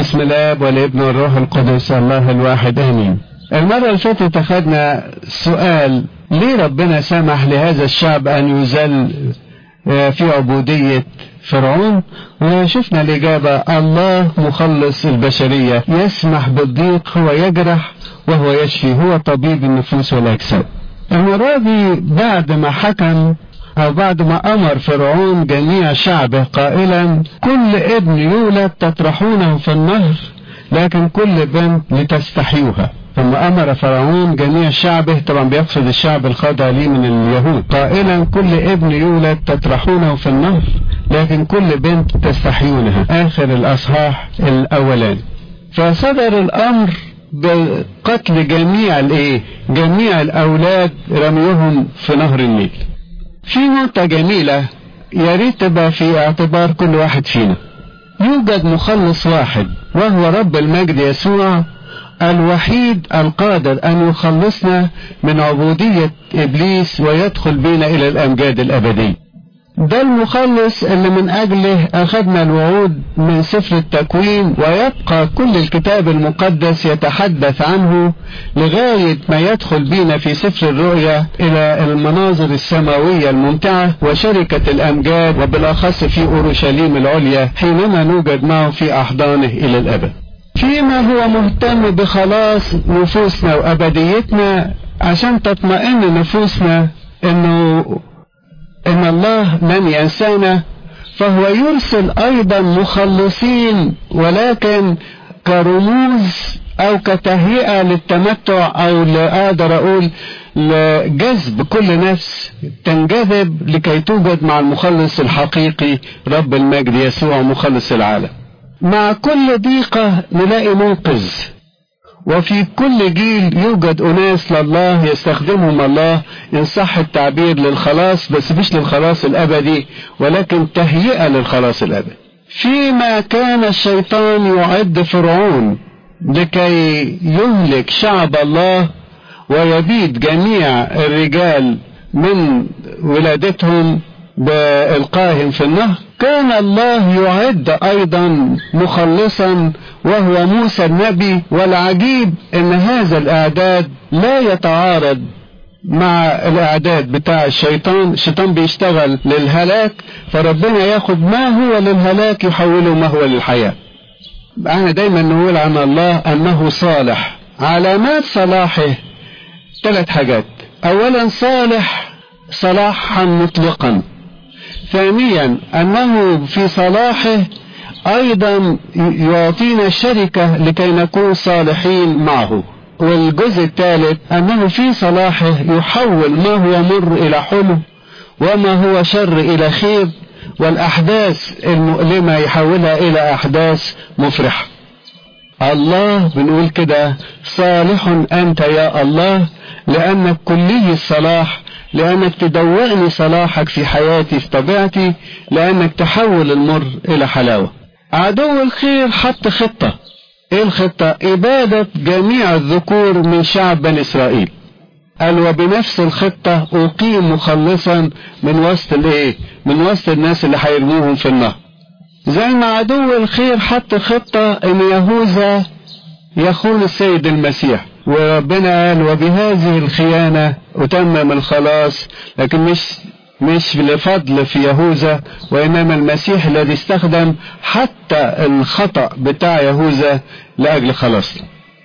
باسم الاب والابن والروح القدس الله الواحد امين. المرة اللي فاتت اخذنا سؤال: ليه ربنا سمح لهذا الشعب ان يذل في عبودية فرعون؟ وشفنا الإجابة: الله مخلص البشرية، يسمح بالضيق، هو يجرح وهو يشفي، هو طبيب النفوس والأجساد. المرة دي بعد ما حكم أو بعد ما أمر فرعون جميع شعبه قائلا: كل ابن يولد تطرحونه في النهر، لكن كل بنت لتستحيوها. ثم أمر فرعون جميع شعبه، طبعا بيقصد الشعب الخاضع ليه من اليهود، قائلا: كل ابن يولد تطرحونه في النهر، لكن كل بنت تستحيونها. آخر الأصحاح الأولاني. فصدر الأمر بقتل جميع الأولاد، رميهم في نهر النيل. في نقطة جميلة يا ريت تبقى في اعتبار كل واحد فينا: يوجد مخلص واحد، وهو رب المجد يسوع، الوحيد القادر أن يخلصنا من عبودية إبليس ويدخل بنا إلى الأمجاد الأبدية. ده المخلص اللي من أجله أخذنا الوعود من سفر التكوين، ويبقى كل الكتاب المقدس يتحدث عنه لغاية ما يدخل بنا في سفر الرؤيا إلى المناظر السماوية الممتعة وشركة الأمجاد، وبالأخص في أورشليم العليا حينما نوجد معه في أحضانه إلى الأبد. فيما هو مهتم بخلاص نفوسنا وأبديتنا، عشان تطمئن نفوسنا إن الله لن ينسانا، فهو يرسل أيضا مخلصين، ولكن كرموز أو كتهيئة للتمتع، أو أقدر أقول لجذب كل نفس تنجذب لكي توجد مع المخلص الحقيقي رب المجد يسوع مخلص العالم. مع كل ضيقة نلاقي منقذ، وفي كل جيل يوجد أناس لله يستخدمهم الله إن صح التعبير للخلاص، بس مش للخلاص الأبدي، ولكن تهيئة للخلاص الأبدي. فيما كان الشيطان يعد فرعون لكي يهلك شعب الله ويبيد جميع الرجال من ولادتهم بإلقائهم في النهر، كان الله يعد أيضا مخلصا وهو موسى النبي. والعجيب أن هذا الإعداد لا يتعارض مع الإعداد بتاع الشيطان. الشيطان بيشتغل للهلاك، فربنا ياخد ما هو للهلاك يحوله ما هو للحياة. احنا دايما نقول عن الله أنه صالح. علامات صلاحه 3 حاجات: أولا صالح صلاحا مطلقا، ثانيا أنه في صلاحه أيضا يعطينا الشركة لكي نكون صالحين معه، والجزء الثالث أنه في صلاحه يحول ما هو مر إلى حلو وما هو شر إلى خير، والأحداث المؤلمة يحولها إلى أحداث مفرحة. الله بنقول كده: صالح أنت يا الله، لأنك كلي الصلاح، لأنك تدوقني صلاحك في حياتي في طبيعتي، لأنك تحول المر إلى حلاوة. عدو الخير حط خطة. إيه الخطة؟ إبادة جميع الذكور من شعب بني إسرائيل. قال: وبنفس الخطة أقيم مخلصا من وسط الناس اللي هيرموهم في النهر. زي ما عدو الخير حط خطة إن يهوذا يخون السيد المسيح، وربنا قال: وبهذه الخيانة أتمم الخلاص، لكن مش لفضل في يهوذا، وإنما المسيح الذي استخدم حتى الخطأ بتاع يهوذا لأجل خلاصنا.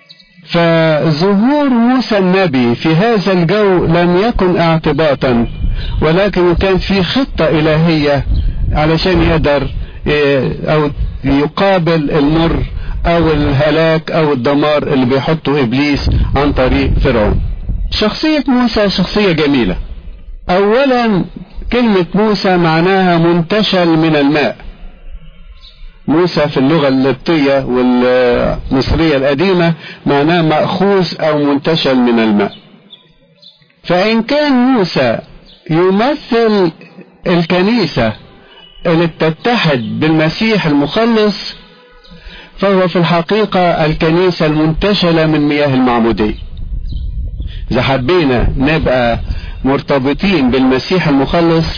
فظهور موسى النبي في هذا الجو لم يكن اعتباطا، ولكن كان في خطة إلهية علشان يقدر أو يقابل المر أو الهلاك أو الدمار اللي بيحطه إبليس عن طريق فرعون. شخصية موسى شخصية جميلة. أولا كلمة موسى معناها منتشل من الماء. موسى في اللغة القبطية والمصرية القديمة معناه مأخوذ أو منتشل من الماء. فإن كان موسى يمثل الكنيسة اللي تتحد بالمسيح المخلص، فهو في الحقيقة الكنيسة المنتشلة من مياه المعمودية. إذا حبينا نبقى مرتبطين بالمسيح المخلص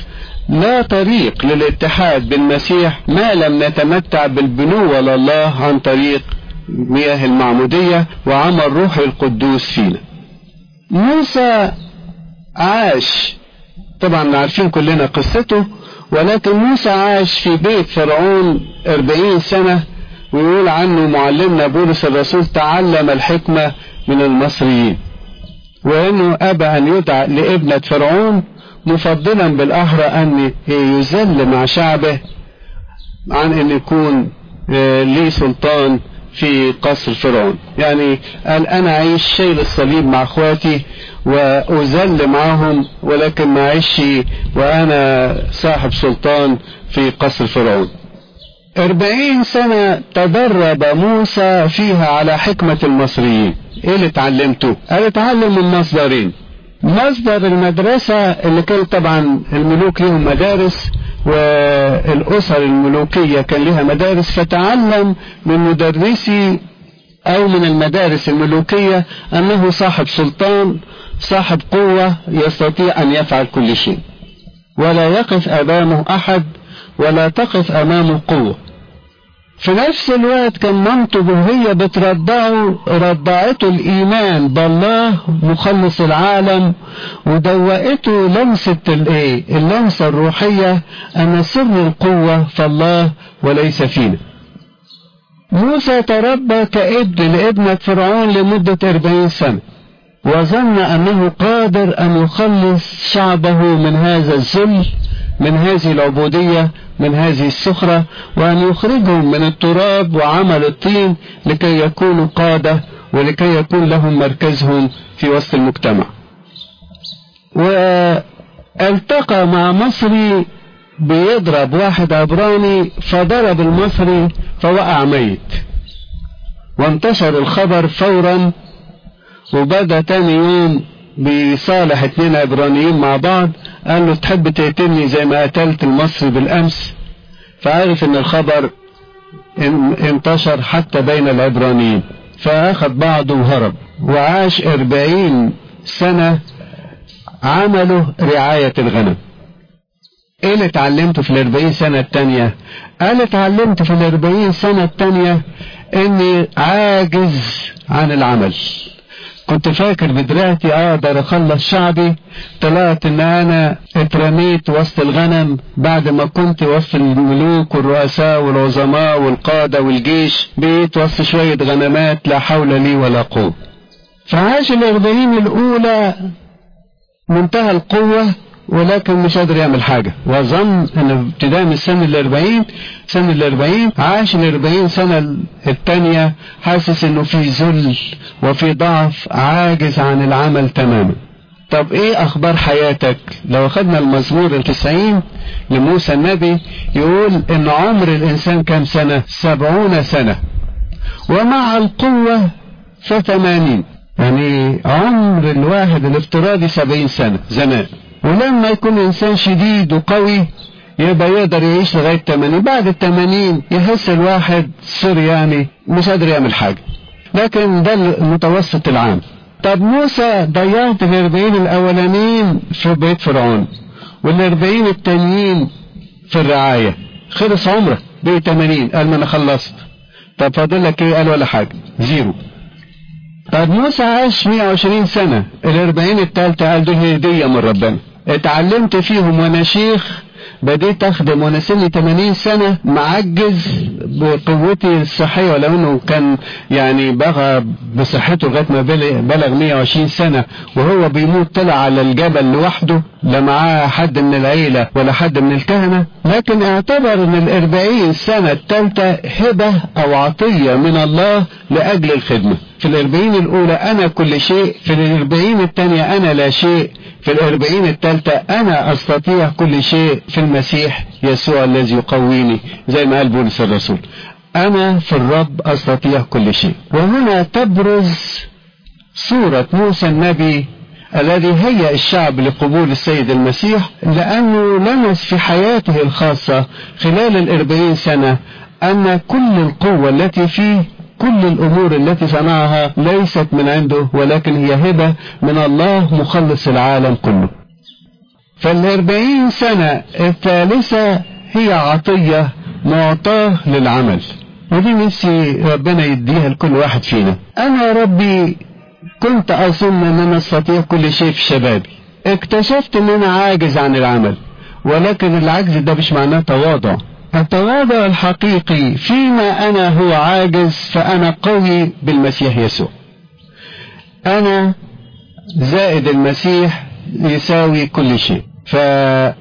لا طريق للاتحاد بالمسيح ما لم نتمتع بالبنوة لله عن طريق مياه المعمودية وعمل روح القدوس فينا. موسى عاش، طبعا عارفين كلنا قصته، ولكن موسى عاش في بيت فرعون 40 سنة، ويقول عنه معلمنا بولس الرسول تعلم الحكمة من المصريين، وانه ابى ان يدعى لابنة فرعون مفضلا بالاحرى ان يذل مع شعبه عن ان يكون ليه سلطان في قصر فرعون. يعني قال انا اعيش شيل الصليب مع اخواتي واذل معهم، ولكن ما اعيش وانا صاحب سلطان في قصر فرعون. 40 سنة تدرب موسى فيها على حكمة المصريين. ايه اللي اتعلمته؟ قال اتعلم من مصدرين. مصدر المدرسة اللي كان طبعا الملوك لهم مدارس والأسر الملوكية كان لها مدارس، فتعلم من مدرسي أو من المدارس الملوكية أنه صاحب سلطان، صاحب قوة، يستطيع أن يفعل كل شيء ولا يقف أمامه أحد ولا تقف أمامه قوة. في نفس الوقت كان مامته وهي بترضعه رضعته الإيمان بالله مخلص العالم، ودوقته لمسة اللمسة الروحية أن سر القوة في الله وليس فينا. موسى تربى كابن لابنة فرعون لمدة 40 سنة، وظن أنه قادر أن يخلص شعبه من هذا الذل، من هذه العبودية، من هذه السخرة، وأن يخرجهم من التراب وعمل الطين لكي يكونوا قادة ولكي يكون لهم مركزهم في وسط المجتمع. والتقى مع مصري بيضرب واحد عبراني، فضرب المصري فوقع ميت، وانتشر الخبر فورا، وبدأ تاني يوم بيصالح 2 عبرانيين مع بعض، قال له تحب تقتلني زي ما قتلت المصري بالأمس؟ فعرف ان الخبر انتشر حتى بين العبرانيين، فأخذ بعضه وهرب، وعاش 40 سنة عمله رعاية الغنم. ايه اللي اتعلمته في 40 سنة التانية؟ قال اتعلمت في 40 سنة التانية اني عاجز عن العمل. كنت فاكر بدراعتي اقدر اخلص شعبي، طلعت ان انا اترميت وسط الغنم بعد ما كنت وسط الملوك والرؤساء والعظماء والقادة والجيش، بقيت وسط شوية غنمات لا حول لي ولا قوة. فعاش 40 الأولى منتهى القوة، ولكن مش قادر يعمل حاجة، وظن ان ابتداء من سن 40 عاش 40 سنة التانية حاسس انه في ذل وفي ضعف، عاجز عن العمل تماما. طب ايه اخبار حياتك؟ لو اخذنا المزمور 90 لموسى النبي يقول ان عمر الانسان كام سنة؟ 70 سنة، ومع القوة ف80، يعني عمر الواحد الافتراضي 70 سنة زمان. ولما يكون انسان شديد وقوي يبقى يقدر يعيش لغاية 80، بعد 80 يحس الواحد يعني مش قادر يعمل حاجة، لكن ده المتوسط العام. طب موسى ضيعت 40 الأولانيين في بيت فرعون، 40 التانيين في الرعاية، خلص عمره بقي 80، قال ما انا خلصت. طب فاضل لك ايه؟ قال ولا حاجة، زيرو. طب موسى عاش 120 سنة، 40 التالتة قال دول هدية من ربنا، اتعلمت فيهم وانا شيخ، بديت اخدم وانا سني 80 سنة، معجز بقوتي الصحية، ولو انه كان يعني بغى بصحته لغاية ما بلغ 120 سنة، وهو بيموت طلع على الجبل لوحده، لا معاه حد من العيلة ولا حد من الكهنة، لكن اعتبر ان 40 سنة التالتة هبة او عطية من الله لأجل الخدمة. في 40 الأولى أنا كل شيء، في 40 الثانية أنا لا شيء، في 40 الثالثة أنا أستطيع كل شيء في المسيح يسوع الذي يقويني، زي ما قال بولس الرسول، أنا في الرب أستطيع كل شيء. وهنا تبرز صورة موسى النبي الذي هيأ الشعب لقبول السيد المسيح، لأنه لمس في حياته الخاصة خلال 40 سنة أن كل القوة التي فيه، كل الأمور التي صنعها ليست من عنده، ولكن هي هبة من الله مخلص العالم كله. فال40 سنة الثالثة هي عطية معطاه للعمل، ودي نفسي ربنا يديها لكل واحد فينا. انا يا ربي كنت اظن ان انا استطيع كل شيء في شبابي، اكتشفت ان انا عاجز عن العمل، ولكن العجز ده مش معناه تواضع. التواضع الحقيقي فيما انا هو عاجز فانا قوي بالمسيح يسوع. انا زائد المسيح يساوي كل شيء. فكلمة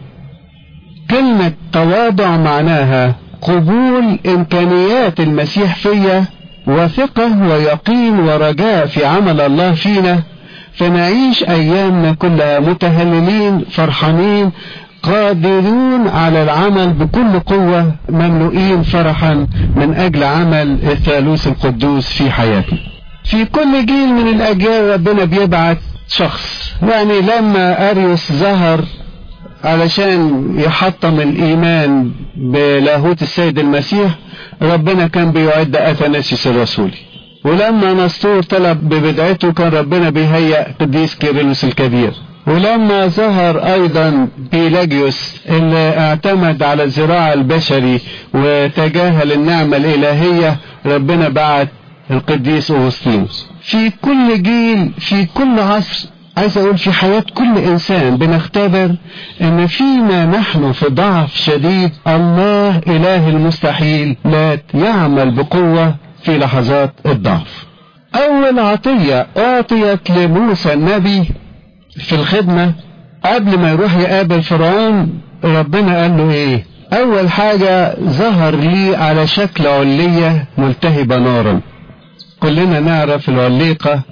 تواضع معناها قبول امكانيات المسيح فيا، وثقة ويقين ورجاء في عمل الله فينا، فنعيش ايامنا كلها متهللين فرحانين قادرون على العمل بكل قوة، مملوئين فرحا من اجل عمل الثالوث القدوس في حياتنا. في كل جيل من الاجيال ربنا بيبعت شخص. يعني لما اريوس ظهر علشان يحطم الايمان بلاهوت السيد المسيح، ربنا كان بيعد اثناسيوس الرسولي. ولما نسطور طلب ببدعته كان ربنا بيهيأ قديس كيرلس الكبير. ولما ظهر ايضا بيلاجيوس اللي اعتمد على الزراع البشري وتجاهل النعمة الالهية، ربنا بعت القديس أغسطينوس. في كل جيل في كل عصر، عايز اقول في حياة كل انسان بنختبر ان فيما نحن في ضعف شديد الله اله المستحيل لا يعمل بقوة في لحظات الضعف. اول عطية اعطيت لموسى النبي في الخدمة قبل ما يروح يقابل فرعون، ربنا قال له ايه؟ اول حاجة ظهر لي على شكل علية ملتهبة نارا. كلنا نعرف العليقة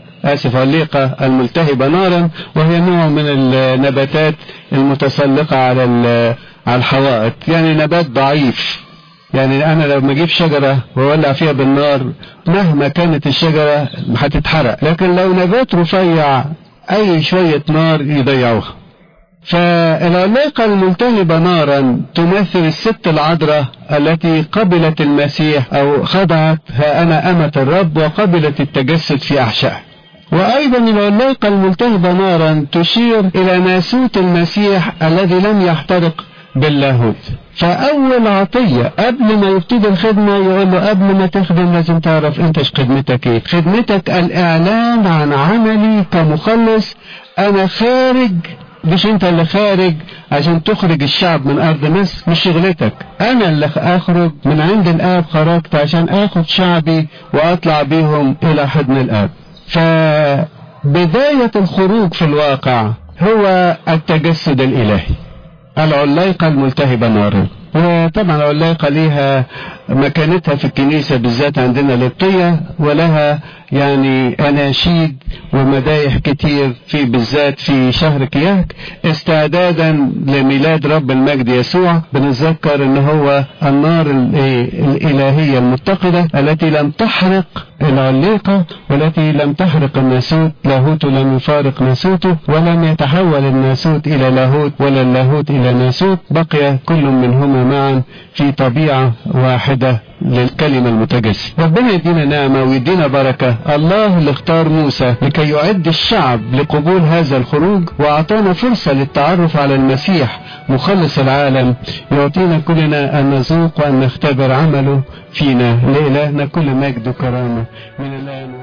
الملتهبة نارا، وهي نوع من النباتات المتسلقة على الحوائط، يعني نبات ضعيف. يعني انا لو ما اجيب شجرة وولع فيها بالنار مهما كانت الشجرة هتتحرق، لكن لو نبات رفيع اي شوية نار يضيعوها. فالعلاقة الملتهبة نارا تمثل الست العذراء التي قبلت المسيح او خضعت، ها انا امة الرب، وقبلت التجسد في احشائها. وايضا العلاقة الملتهبة نارا تشير الى ناسوت المسيح الذي لم يحترق باللاهوت. فاول عطية قبل ما يبتدي الخدمة يقول له قبل ما تخدم لازم تعرف انت خدمتك ايه. خدمتك الاعلان عن عملي كمخلص. انا خارج، مش انت اللي خارج عشان تخرج الشعب من ارض مصر، مش شغلتك. انا اللي اخرج من عند الاب، خرجت عشان اخد شعبي واطلع بيهم الى حضن الاب. فبداية الخروج في الواقع هو التجسد الالهي، العلاقة الملتهبة نارا. وطبعا العلاقة ليها مكانتها في الكنيسة بالذات عندنا القبطية، ولها يعني اناشيد ومدايح كتير في بالذات في شهر كياك استعدادا لميلاد رب المجد يسوع. بنتذكر ان هو النار الالهية المتقدة التي لم تحرق العليقة والتي لم تحرق الناسوت. لاهوته لم يفارق ناسوته، ولم يتحول الناسوت الى لاهوت ولا اللاهوت الى ناسوت، بقي كل منهما معا في طبيعة واحدة للكلمة المتجسد. ربنا يدينا نعمة ويدينا بركة. الله اللي اختار موسى لكي يعد الشعب لقبول هذا الخروج، واعطانا فرصة للتعرف على المسيح مخلص العالم، يعطينا كلنا ان نذوق وان نختبر عمله فينا. لإلهنا كل مجد وكرامة من الآن